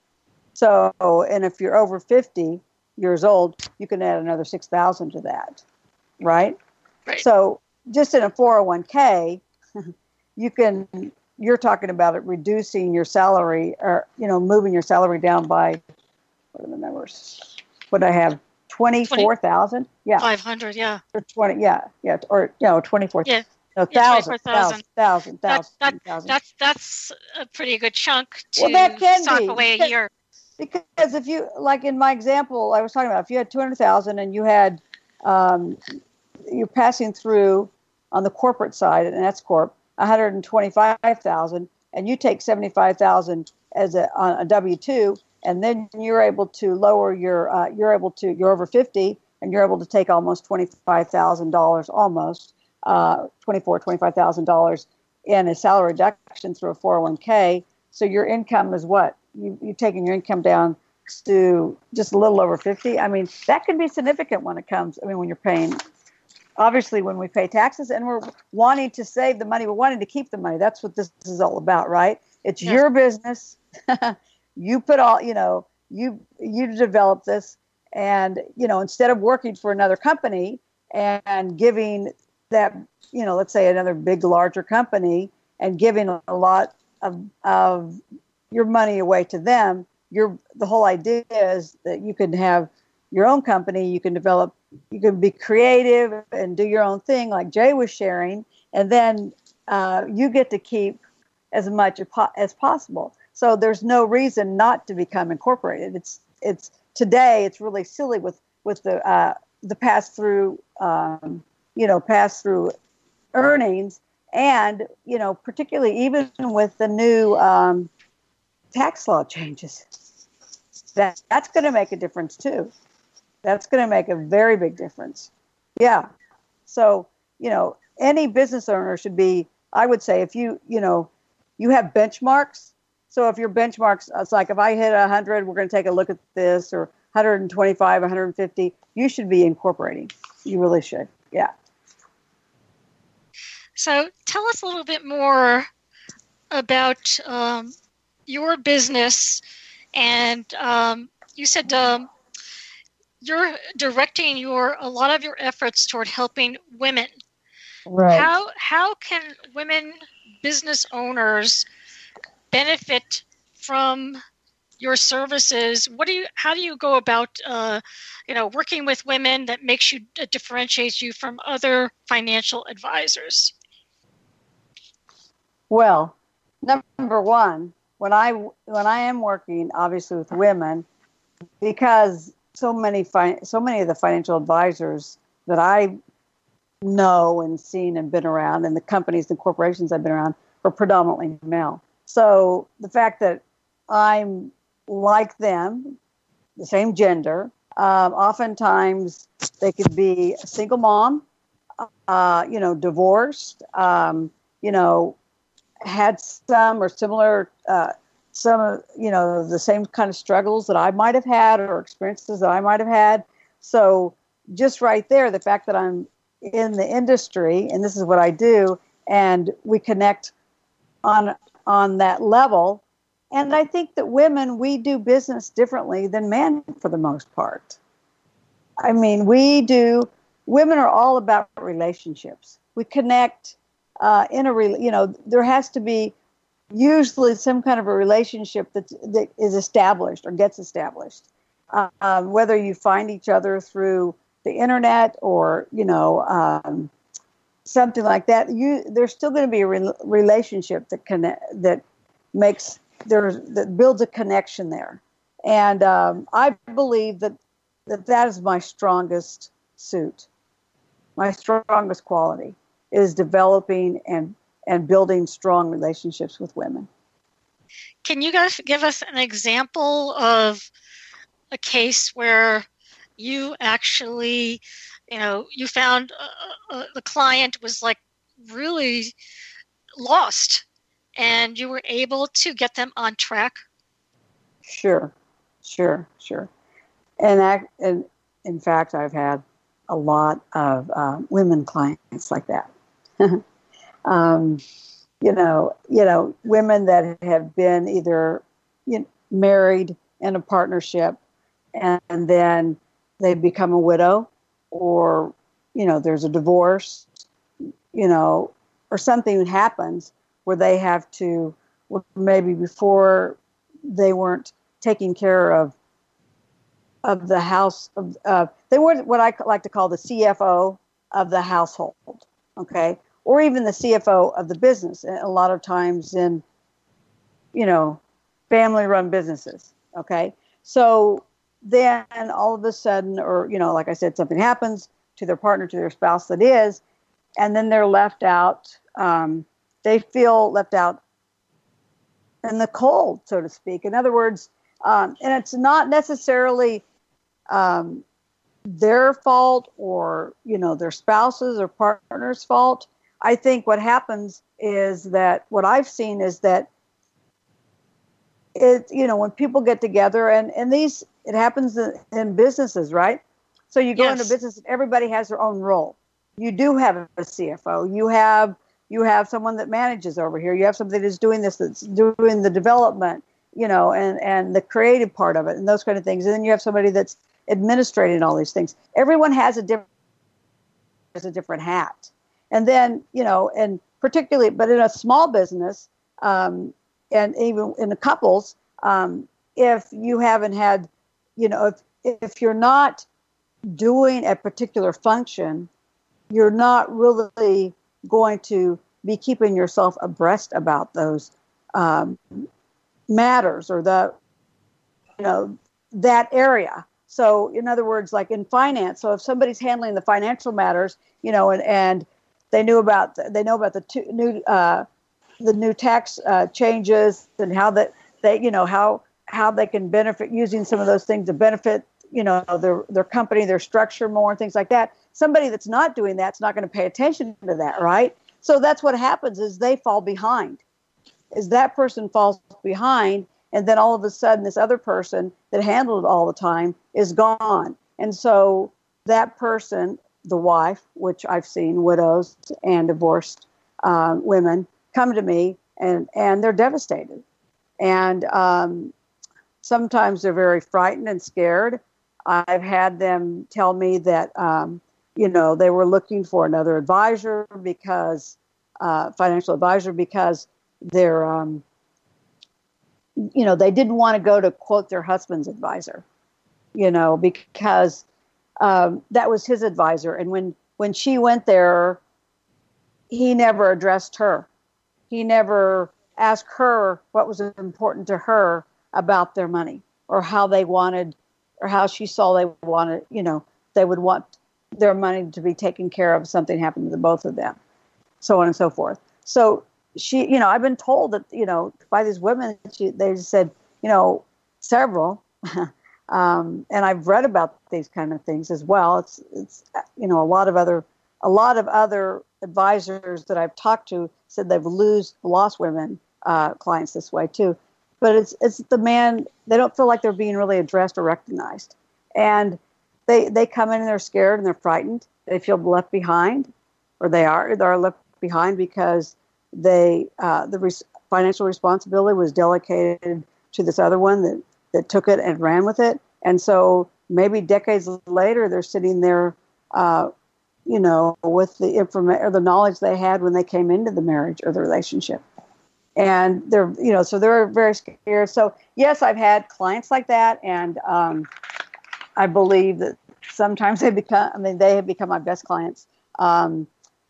So, and if you're over fifty years old, you can add another six thousand to that, right? Right. So just in a four oh one k, you can, you're talking about it reducing your salary, or, you know, moving your salary down by, what are the numbers? What I have, twenty-four thousand? Yeah. five hundred, yeah. Or twenty, yeah, yeah, or, you know, twenty-four thousand. Yeah. No, yeah, thousand, thousand, thousand, that, thousand, that, thousand. That's, that's a pretty good chunk to well, that can sock be. away because, a year. Because if you, like in my example I was talking about, if you had two hundred thousand and you had, um, you're passing through on the corporate side, and that's corp, one hundred twenty-five thousand, and you take seventy-five thousand as a, on a W two, and then you're able to lower your, uh, you're able to, you're over fifty, and you're able to take almost twenty-five thousand dollars, almost, uh, twenty-four thousand dollars, twenty-five thousand dollars in a salary reduction through a four oh one k. So your income is what? You, you're taking your income down to just a little over fifty. I mean, that can be significant when it comes, I mean, when you're paying, obviously when we pay taxes and we're wanting to save the money, we're wanting to keep the money. That's what this is all about, right? It's yes. your business. You put all, you know, you, you develop this, and, you know, instead of working for another company and giving that, you know, let's say another big, larger company and giving a lot of, of your money away to them, you're, the whole idea is that you can have your own company, you can develop, you can be creative and do your own thing like Jay was sharing, and then uh, you get to keep as much as possible. So there's no reason not to become incorporated. It's, it's today, it's really silly with, with the, uh, the pass-through, um, you know, pass-through earnings, and, you know, particularly even with the new um, tax law changes, that that's going to make a difference too. That's going to make a very big difference. Yeah. So, you know, any business owner should be, I would say, if you, you know, you have benchmarks. So if your benchmarks, it's like if I hit one hundred, we're going to take a look at this, or one hundred twenty-five, one hundred fifty, you should be incorporating. You really should. Yeah. So tell us a little bit more about um, your business. And um, you said um, you're directing your a lot of your efforts toward helping women. Right. How how can women business owners benefit from your services? What do you? How do you go about, uh, you know, working with women that makes you that differentiates you from other financial advisors? Well, number one, when I when I am working, obviously with women, because so many fi- so many of the financial advisors that I know and seen and been around, and the companies and corporations I've been around, are predominantly male. So the fact that I'm like them, the same gender, um, oftentimes they could be a single mom, uh, you know, divorced, um, you know, had some or similar, uh, some, you know, the same kind of struggles that I might have had or experiences that I might have had. So just right there, the fact that I'm in the industry and this is what I do, and we connect on on that level. And I think that women, we do business differently than men for the most part. I mean, we do, women are all about relationships. We connect uh, in a, re, you know, there has to be usually some kind of a relationship that, that is established or gets established. Uh, um, whether you find each other through the internet or, you know, um, something like that, you there's still going to be a re- relationship that connect, that makes there that builds a connection there. And um, I believe that, that that is my strongest suit. My strongest quality is developing and, and building strong relationships with women. Can you guys give us an example of a case where you actually, you know, you found uh, uh, the client was like really lost and you were able to get them on track? Sure, sure, sure. And, I, and in fact, I've had a lot of uh, women clients like that. um, you know, you know, women that have been either you know, married in a partnership, and, and then they become a widow, or you know, there's a divorce, you know, or something happens where they have to, maybe before they weren't taking care of of the house of uh, they were what I like to call the C F O of the household, okay, or even the C F O of the business. A lot of times in, you know, family-run businesses, okay. So then all of a sudden, or you know, like I said, something happens to their partner, to their spouse that is, and then they're left out. Um, they feel left out in the cold, so to speak. In other words, um, and it's not necessarily Um, their fault or, you know, their spouse's or partner's fault. I think what happens is that what I've seen is that it, you know, when people get together and, and these, it happens in, in businesses, right? So you go Yes. into business and everybody has their own role. You do have a C F O. You have, you have someone that manages over here. You have somebody that's doing this, that's doing the development, you know, and, and the creative part of it and those kind of things. And then you have somebody that's administrating all these things. Everyone has a different has a different hat, and then you know, and particularly, but in a small business, um, and even in the couples, um, if you haven't had, you know, if if you're not doing a particular function, you're not really going to be keeping yourself abreast about those um, matters or the, you know, that area. So in other words, like in finance, so if somebody's handling the financial matters, you know, and, and they knew about, they know about the two, new, uh, the new tax uh, changes and how that they, you know, how, how they can benefit using some of those things to benefit, you know, their, their company, their structure more and things like that. Somebody that's not doing that's not going to pay attention to that. Right. So that's what happens is they fall behind, is that person falls behind. And then all of a sudden, this other person that handled it all the time is gone. And so that person, the wife, which I've seen widows and divorced uh, women come to me, and, and they're devastated. And um, sometimes they're very frightened and scared. I've had them tell me that, um, you know, they were looking for another advisor because, uh, financial advisor, because they're, um, you know, they didn't want to go to quote their husband's advisor, you know, because um, that was his advisor. And when, when she went there, he never addressed her. He never asked her what was important to her about their money or how they wanted or how she saw they wanted, you know, they would want their money to be taken care of if something happened to the both of them, so on and so forth. So she, you know, I've been told that, you know, by these women, she, they said, you know, several, um, and I've read about these kind of things as well. It's, it's, you know, a lot of other, a lot of other advisors that I've talked to said they've lose, lost women uh, clients this way too. But it's, it's the man, they don't feel like they're being really addressed or recognized. And they, they come in and they're scared and they're frightened. They feel left behind, or they are, they're left behind because they uh, the res- financial responsibility was delegated to this other one that, that took it and ran with it. And so maybe decades later, they're sitting there, uh, you know, with the information or the knowledge they had when they came into the marriage or the relationship. And they're, you know, so they're very scared. So yes, I've had clients like that. And um, I believe that sometimes they become, I mean, they have become my best clients. Um,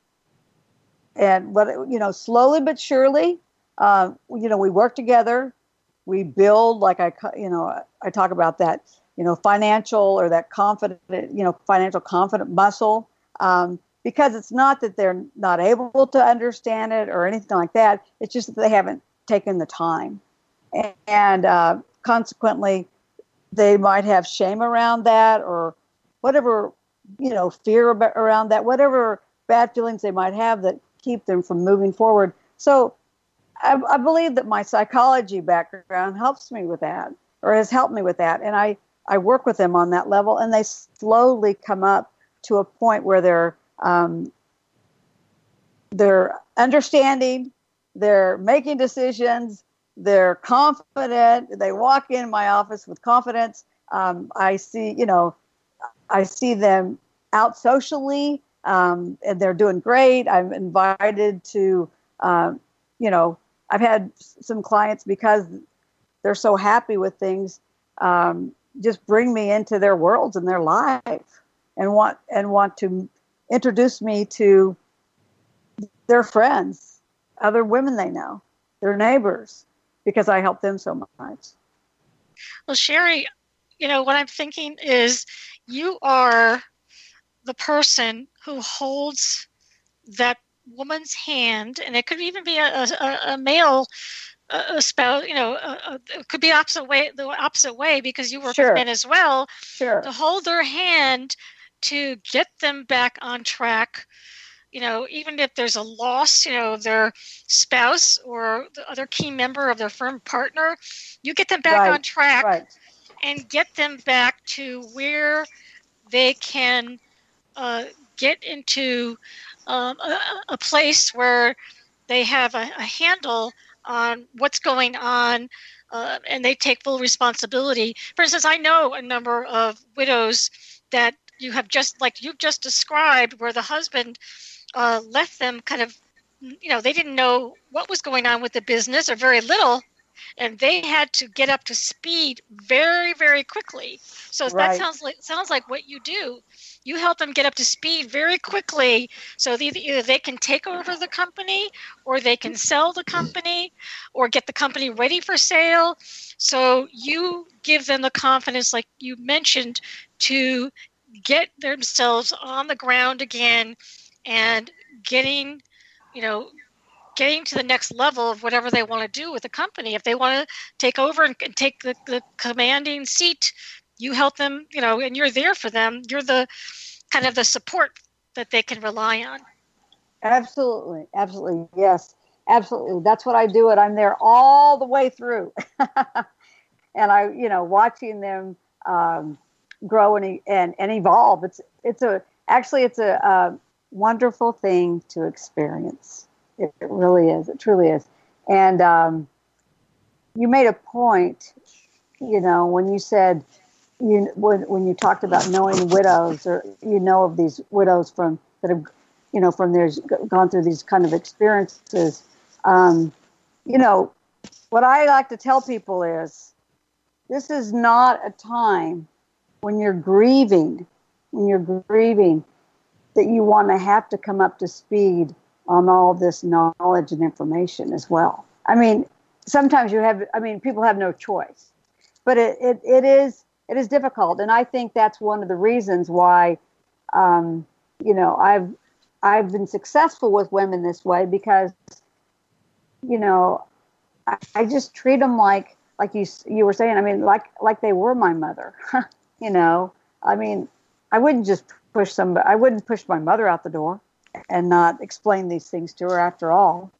and what, you know, slowly but surely, uh, you know, we work together, we build, like I, you know, I talk about that, you know, financial or that confident, you know, financial confident muscle, um, because it's not that they're not able to understand it or anything like that. It's just that they haven't taken the time. And, and uh, consequently, they might have shame around that or whatever, you know, fear about, around that, whatever bad feelings they might have that keep them from moving forward. So I, I believe that my psychology background helps me with that, or has helped me with that. And I, I work with them on that level, and they slowly come up to a point where they're um, they're understanding, they're making decisions, they're confident. They walk in my office with confidence. Um, I see, you know, I see them out socially, um, and they're doing great. I'm invited to, um, you know, I've had some clients, because they're so happy with things, um, just bring me into their worlds and their life, and want and want to introduce me to their friends, other women they know, their neighbors, because I help them so much. Well, Sherry, you know, what I'm thinking is you are the person who holds that woman's hand, and it could even be a, a, a male a spouse, you know, uh, it could be opposite way, the opposite way, because you work Sure. with men as well. Sure. To hold their hand to get them back on track. You know, even if there's a loss, you know, their spouse or the other key member of their firm partner, you get them back Right. on track Right. and get them back to where they can uh, get into um, a, a place where they have a, a handle on what's going on, uh, and they take full responsibility. For instance, I know a number of widows that you have just, like you've just described, where the husband uh, left them kind of, you know, they didn't know what was going on with the business, or very little, and they had to get up to speed very, very quickly. So Right. that sounds like sounds like what you do. You help them get up to speed very quickly, so that either they can take over the company, or they can sell the company, or get the company ready for sale. So you give them the confidence, like you mentioned, to get themselves on the ground again and getting, you know, getting to the next level of whatever they want to do with the company. If they want to take over and, and take the, the commanding seat, you help them, you know, and you're there for them. You're the kind of the support that they can rely on. Absolutely. Absolutely. Yes, absolutely. That's what I do. It. I'm there all the way through. And I, you know, watching them um, grow and, and, and evolve. It's, it's a, actually it's a, a wonderful thing to experience. It, it really is. It truly is. And um, you made a point, you know, when you said, you when, when you talked about knowing widows, or you know of these widows from that have, you know, from there's gone through these kind of experiences. Um, you know, what I like to tell people is, this is not a time when you're grieving, when you're grieving, that you want to have to come up to speed on all this knowledge and information as well. I mean, sometimes you have, I mean, people have no choice, but it, it, it is, it is difficult. And I think that's one of the reasons why, um, you know, I've, I've been successful with women this way, because, you know, I, I just treat them like, like you, you were saying, I mean, like, like they were my mother, you know, I mean, I wouldn't just push somebody, I wouldn't push my mother out the door and not explain these things to her after all.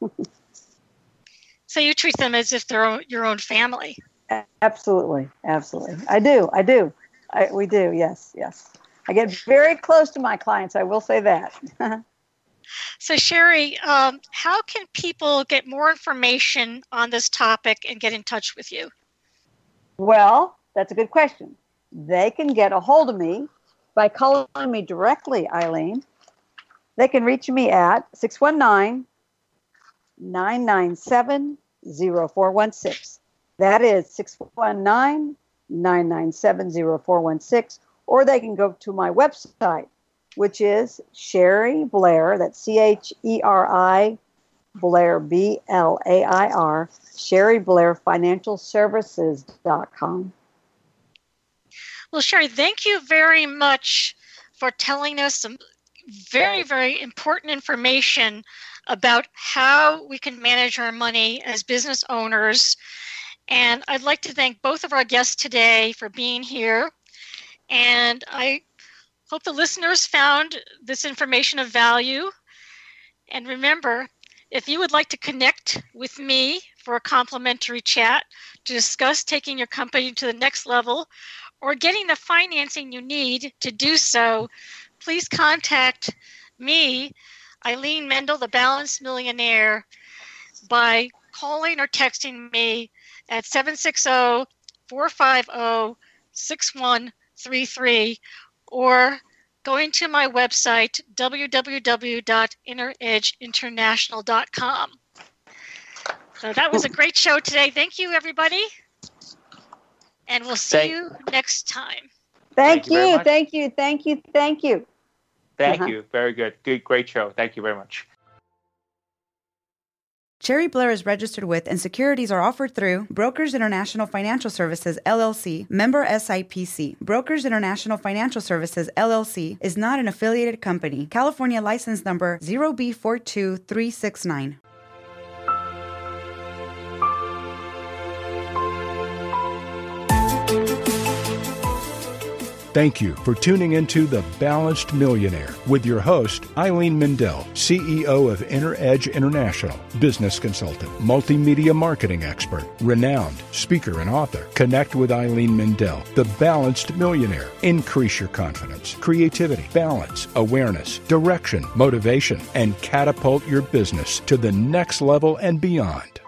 So you treat them as if they're your own family. Absolutely. Absolutely. I do. I do. I, we do. Yes. Yes. I get very close to my clients. I will say that. So Sherry, um, how can people get more information on this topic and get in touch with you? Well, that's a good question. They can get a hold of me by calling me directly, Eileen. They can reach me at six one nine, nine nine seven, zero four one six. That is six one nine, nine nine seven, zero four one six. or they can go to my website, which is Cheri Blair, that's C H E R I, Blair, B L A I R, Cheri Blair Financial Services dot com. Well, Cheri, thank you very much for telling us some very, very important information about how we can manage our money as business owners. And I'd like to thank both of our guests today for being here. And I hope the listeners found this information of value. And remember, if you would like to connect with me for a complimentary chat to discuss taking your company to the next level or getting the financing you need to do so, please contact me, Eileen Mendel, the Balanced Millionaire, by calling or texting me at seven six zero, four five zero, six one three three or going to my website, w w w dot inner edge international dot com. So that was a great show today. Thank you, everybody. And we'll see thank, you next time. Thank, thank you, you thank you, thank you, thank you. Thank uh-huh. you. Very good. Good, great show. Thank you very much. Cheri Blair is registered with and securities are offered through Brokers International Financial Services, L L C, member S I P C. Brokers International Financial Services, L L C is not an affiliated company. California license number zero B four two three six nine. Thank you for tuning into The Balanced Millionaire with your host, Eileen Mendel, C E O of Inner Edge International, business consultant, multimedia marketing expert, renowned speaker and author. Connect with Eileen Mendel, The Balanced Millionaire. Increase your confidence, creativity, balance, awareness, direction, motivation, and catapult your business to the next level and beyond.